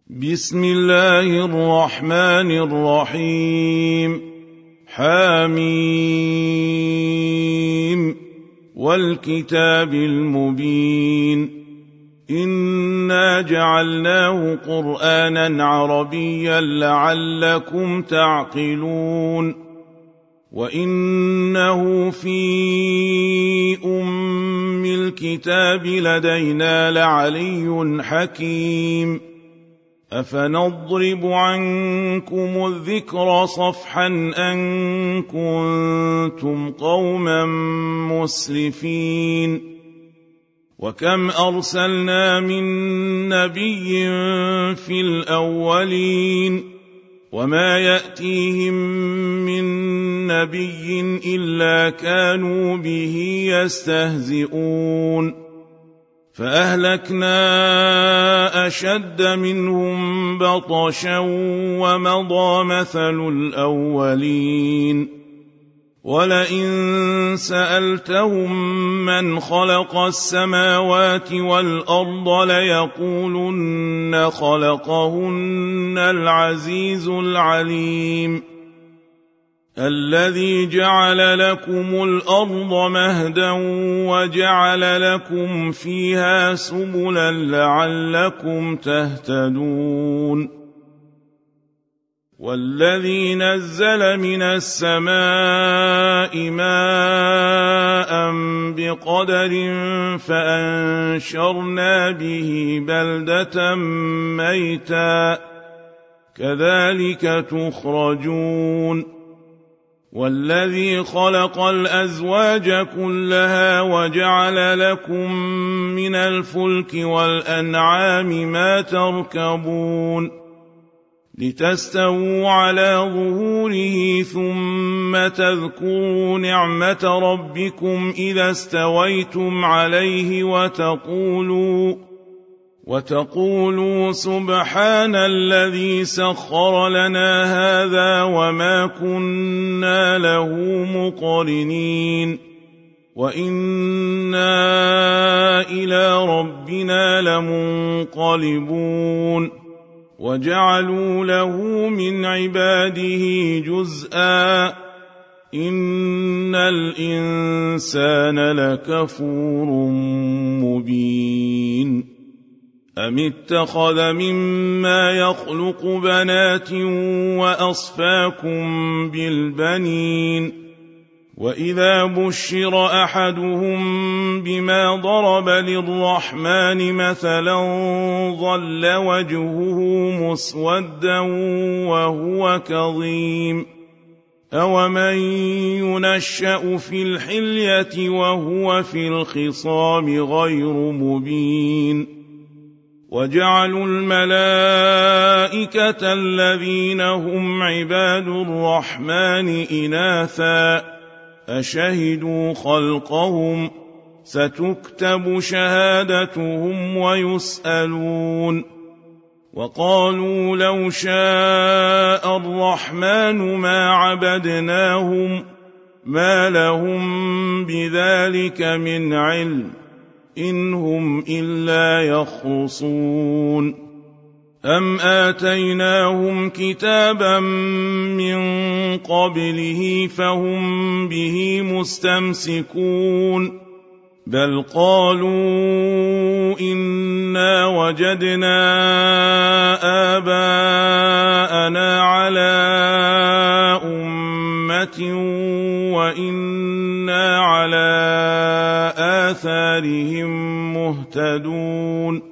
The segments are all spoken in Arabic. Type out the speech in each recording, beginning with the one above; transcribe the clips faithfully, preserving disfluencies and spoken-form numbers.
بسم الله الرحمن الرحيم. حميم والكتاب المبين. إنا جعلناه قرآنا عربيا لعلكم تعقلون. وإنه في أم الكتاب لدينا لعلي حكيم. أفنضرب عنكم الذكر صفحا أن كنتم قوما مسرفين. وكم أرسلنا من نبي في الأولين وما يأتيهم من نبي إلا كانوا به يستهزئون. فأهلكنا أشد منهم بطشا ومضى مثل الأولين. ولئن سألتهم من خلق السماوات والأرض ليقولن خلقهن العزيز العليم. الذي جعل لكم الأرض مهدا وجعل لكم فيها سبلا لعلكم تهتدون. والذي نزل من السماء ماء بقدر فأنشرنا به بلدة ميتا كذلك تخرجون. والذي خلق الأزواج كلها وجعل لكم من الفلك والأنعام ما تركبون لتستووا على ظهوره ثم تذكروا نعمة ربكم إذا استويتم عليه وتقولوا وتقولوا سبحان الذي سخر لنا هذا وما كنا له مقرنين وإنا إلى ربنا لمنقلبون. وجعلوا له من عباده جزءا إن الإنسان لكفور مبين. أم اتخذ مما يخلق بنات وأصفاكم بالبنين. وإذا بشر أحدهم بما ضرب للرحمن مثلا ظل وجهه مسودا وهو كظيم. أومن ينشأ في الحلية وهو في الخصام غير مبين. وجعلوا الملائكة الذين هم عباد الرحمن إناثا أشهدوا خلقهم ستكتب شهادتهم ويسألون. وقالوا لو شاء الرحمن ما عبدناهم ما لهم بذلك من علم إن هم إلا يخرصون. أم آتيناهم كتابا من قبله فهم به مستمسكون بل قالوا إنا وجدنا آباءنا على أمة وإنا على آثارهم مهتدون.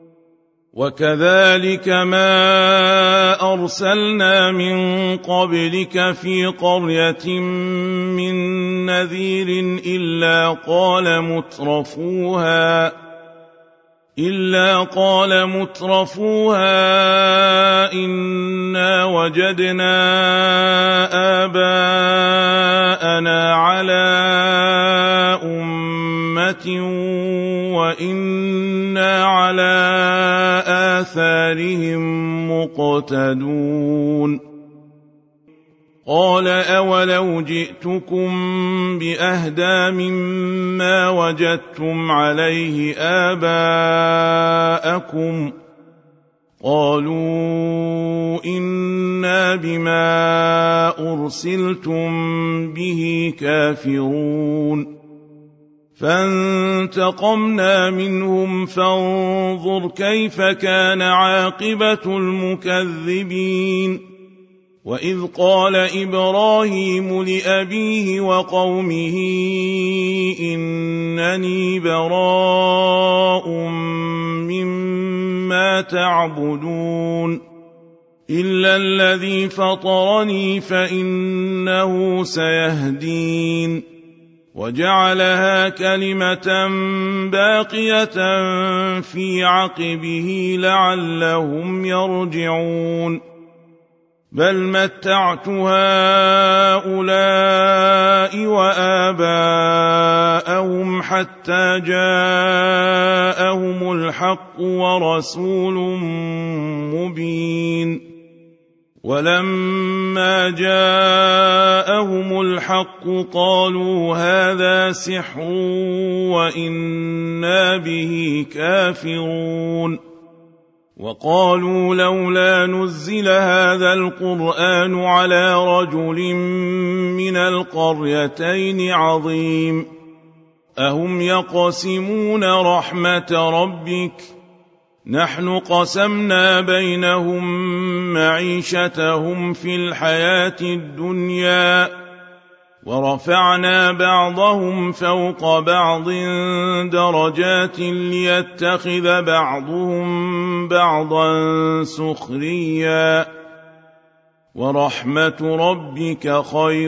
وكذلك ما أرسلنا من قبلك في قرية من نذير إلا قال مترفوها إلا قال مترفوها إنا وجدنا آباءنا على أمة وإنا على آثارهم مقتدون. قال أولو جئتكم بأهدى مما وجدتم عليه آباءكم قالوا إنا بما أرسلتم به كافرون فانتقمنا منهم فانظر كيف كان عاقبة المكذبين وإذ قال إبراهيم لأبيه وقومه إنني براء مما تعبدون إلا الذي فطرني فإنه سيهدين وجعلها كلمة باقية في عقبه لعلهم يرجعون بل متعت هؤلاء وآباءهم حتى جاءهم الحق ورسول مبين ولما جاءهم الحق قالوا هذا سحر وإنا به كافرون وقالوا لولا نزل هذا القرآن على رجل من القريتين عظيم أهم يقسمون رحمة ربك نحن قسمنا بينهم معيشتهم في الحياة الدنيا ورفعنا بعضهم فوق بعض درجات ليتخذ بعضهم بعضا سخريا ورحمة ربك خير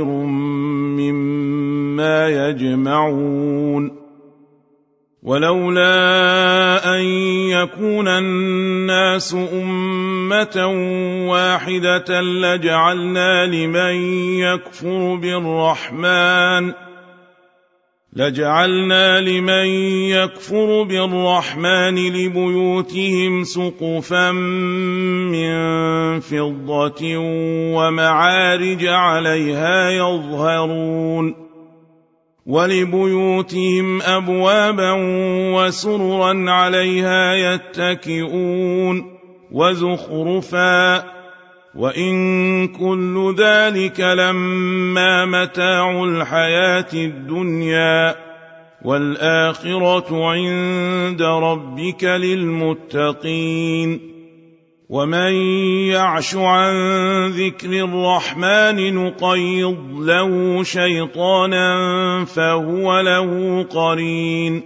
مما يجمعون ولولا أن يكون الناس أمة واحدة لجعلنا لمن يكفر بالرحمن لجعلنا لمن يكفر بالرحمن لبيوتهم سقفا من فضة ومعارج عليها يظهرون ولبيوتهم أبوابا وسررا عليها يتكئون وزخرفا وإن كل ذلك لما متاع الحياة الدنيا والآخرة عند ربك للمتقين ومن يعش عن ذكر الرحمن نقيض له شيطانا فهو له قرين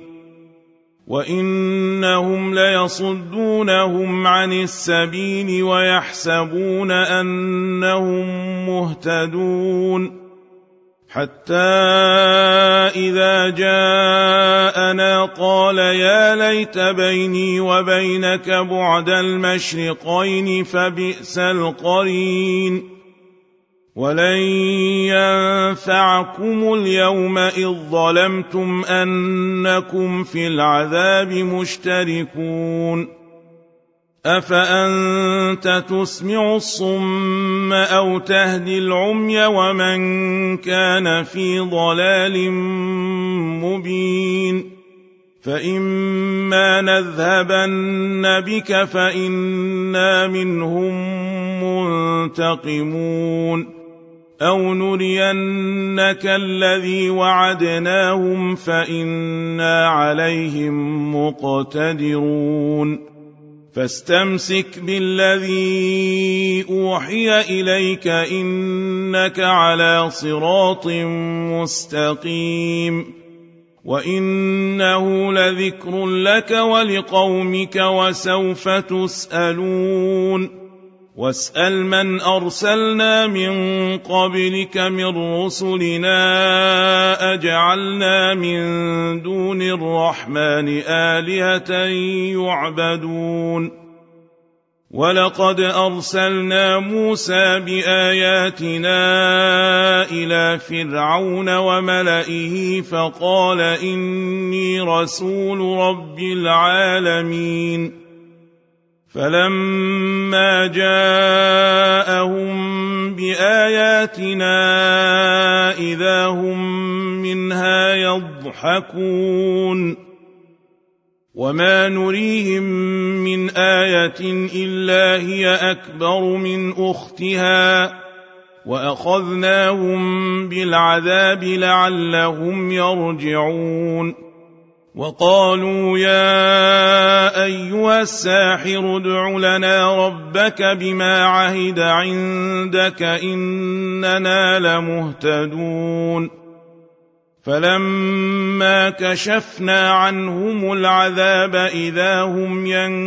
وإنهم ليصدونهم عن السبيل ويحسبون أنهم مهتدون حتى إذا جاءنا قال يا ليت بيني وبينك بعد المشرقين فبئس القرين ولن ينفعكم اليوم إذ ظلمتم أنكم في العذاب مشتركون أفأنت تسمع الصم أو تهدي العمي ومن كان في ضلال مبين فإما نذهبن بك فإنا منهم منتقمون أو نرينك الذي وعدناهم فإنا عليهم مقتدرون فاستمسك بالذي أوحي إليك إنك على صراط مستقيم وإنه لذكر لك ولقومك وسوف تسألون واسأل من أرسلنا من قبلك من رسلنا أجعلنا من دون الرحمن آلهة يعبدون ولقد أرسلنا موسى بآياتنا إلى فرعون وملئه فقال إني رسول رب العالمين فلما جاءهم بآياتنا إذا هم منها يضحكون وما نريهم من آية إلا هي أكبر من أختها وأخذناهم بالعذاب لعلهم يرجعون وقالوا يا أيها الساحر ادع لنا ربك بما عهد عندك إننا لمهتدون فلما كشفنا عنهم العذاب إذا هم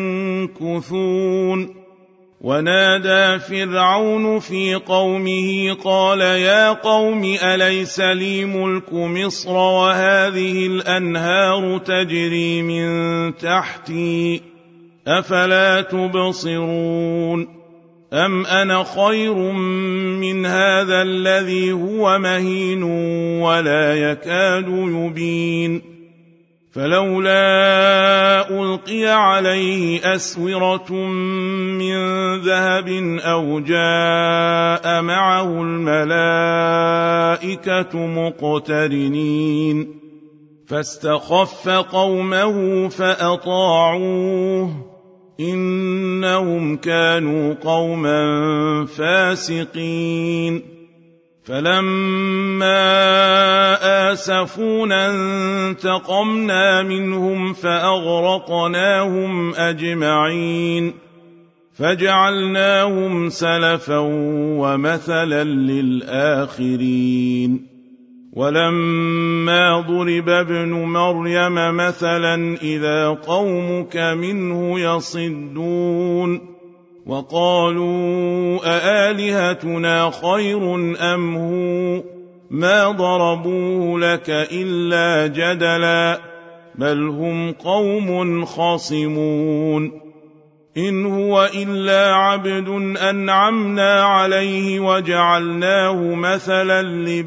ينكثون ونادى فرعون في قومه قال يا قوم أليس لي ملك مصر وهذه الأنهار تجري من تحتي أفلا تبصرون أم أنا خير من هذا الذي هو مهين ولا يكاد يبين فلولا ألقي عليه أسورة من ذهب أو جاء معه الملائكة مقترنين فاستخف قومه فأطاعوه إنهم كانوا قوما فاسقين فلما آسفونا انتقمنا منهم فأغرقناهم أجمعين فجعلناهم سلفا ومثلا للآخرين ولما ضرب ابن مريم مثلا إذا قومك منه يصدون وقالوا أآلهتنا خير أم هو ما ضربوه لك إلا جدلا بل هم قوم خصمون إن هو إلا عبد أنعمنا عليه وجعلناه مثلا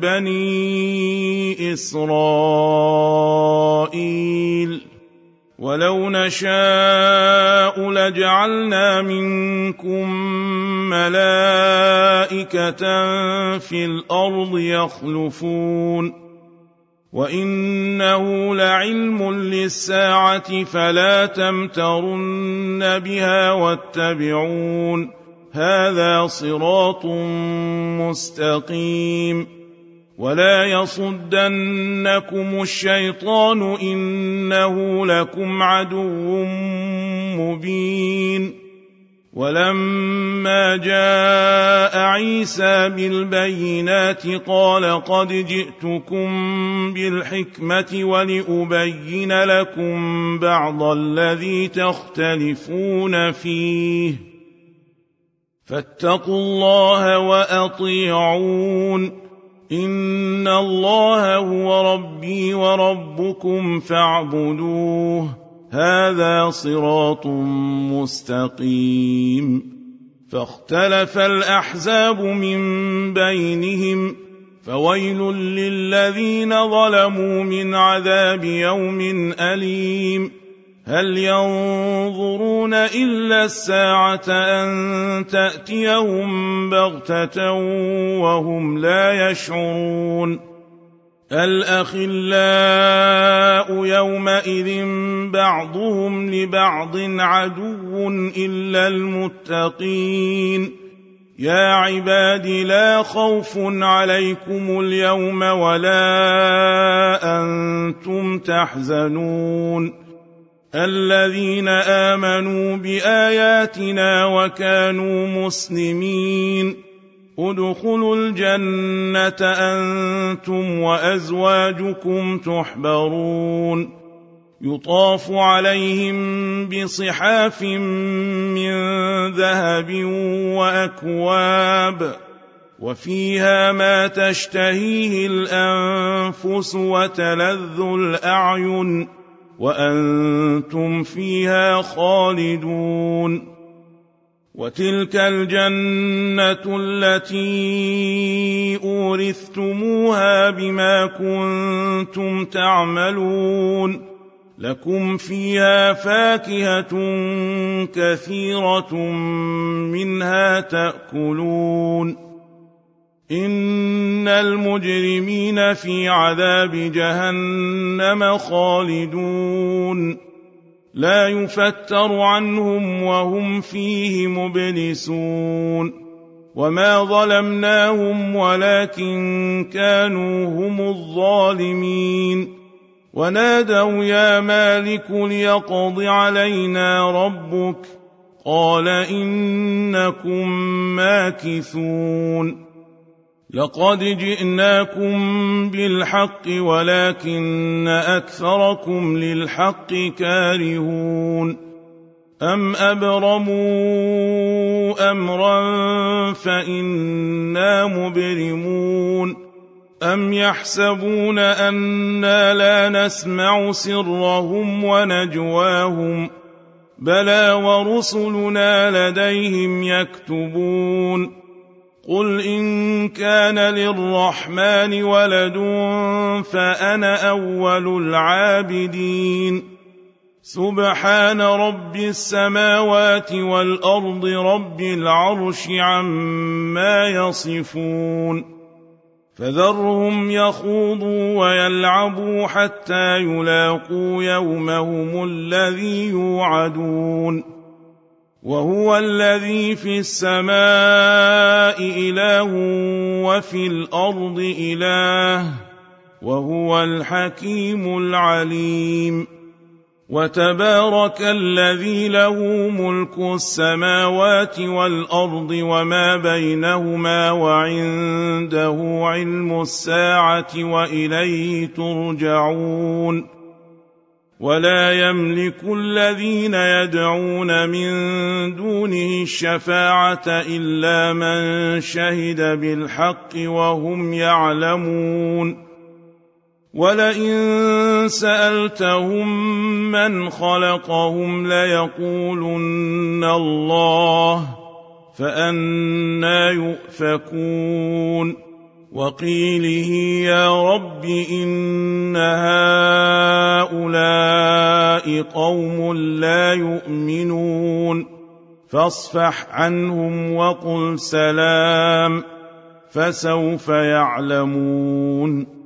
لبني إسرائيل ولو نشاء لجعلنا منكم ملائكة في الأرض يخلفون وإنه لعلم للساعة فلا تمترن بها واتبعون هذا صراط مستقيم ولا يصدنكم الشيطان إنه لكم عدو مبين ولما جاء عيسى بالبينات قال قد جئتكم بالحكمة ولأبين لكم بعض الذي تختلفون فيه فاتقوا الله وأطيعون إن الله هو ربي وربكم فاعبدوه هذا صراط مستقيم فاختلف الأحزاب من بينهم فويل للذين ظلموا من عذاب يوم أليم هل ينظرون إلا الساعة أن تأتيهم بغتة وهم لا يشعرون الأخلاء يومئذ بعضهم لبعض عدو إلا المتقين يا عباد لا خوف عليكم اليوم ولا أنتم تحزنون الذين آمنوا بآياتنا وكانوا مسلمين ادخلوا الجنة أنتم وأزواجكم تحبرون يطاف عليهم بصحاف من ذهب وأكواب وفيها ما تشتهيه الأنفس وتلذ الأعين وأنتم فيها خالدون وتلك الجنة التي أورثتموها بما كنتم تعملون لكم فيها فاكهة كثيرة منها تأكلون إن المجرمين في عذاب جهنم خالدون لا يفتر عنهم وهم فيه مبلسون وما ظلمناهم ولكن كانوا هم الظالمين ونادوا يا مالك ليقض علينا ربك قال إنكم ماكثون لقد جئناكم بالحق ولكن أكثركم للحق كارهون أم أبرموا أمرا فإنا مبرمون أم يحسبون أنا لا نسمع سرهم ونجواهم بلى ورسلنا لديهم يكتبون قل إن كان للرحمن ولد فأنا أول العابدين سبحان رب السماوات والأرض رب العرش عما يصفون فذرهم يخوضوا ويلعبوا حتى يلاقوا يومهم الذي يوعدون وهو الذي في السماء إله وفي الأرض إله وهو الحكيم العليم وتبارك الذي له ملك السماوات والأرض وما بينهما وعنده علم الساعة وإليه ترجعون ولا يملك الذين يدعون من دونه الشفاعة إلا من شهد بالحق وهم يعلمون ولئن سألتهم من خلقهم ليقولن الله فأنى يؤفكون وقيله يا رب إن هؤلاء قوم لا يؤمنون فاصفح عنهم وقل سلام فسوف يعلمون